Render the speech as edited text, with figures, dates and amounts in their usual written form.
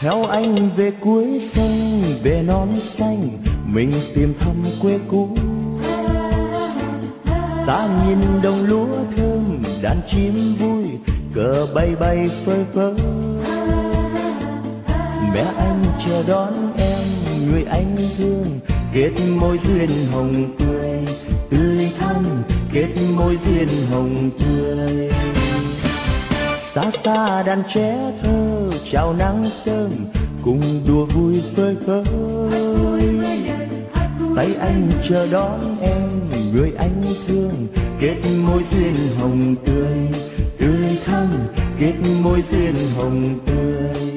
theo anh về cuối sông, về non xanh, mình tìm thăm quê cũ. Ta nhìn đồng lúa thơm, đàn chim vui, cờ bay bay phơi phới. Mẹ anh chờ đón em, người anh thương, kết môi duyên hồng tươi, tươi thắm kết môi duyên hồng tươi. Xa xa đàn trẻ thơ chào nắng sớm, cùng đùa vui phơi phới. Tay anh chờ đón em, người anh thương, kết môi duyên hồng tươi, tươi thắm kết môi duyên hồng tươi.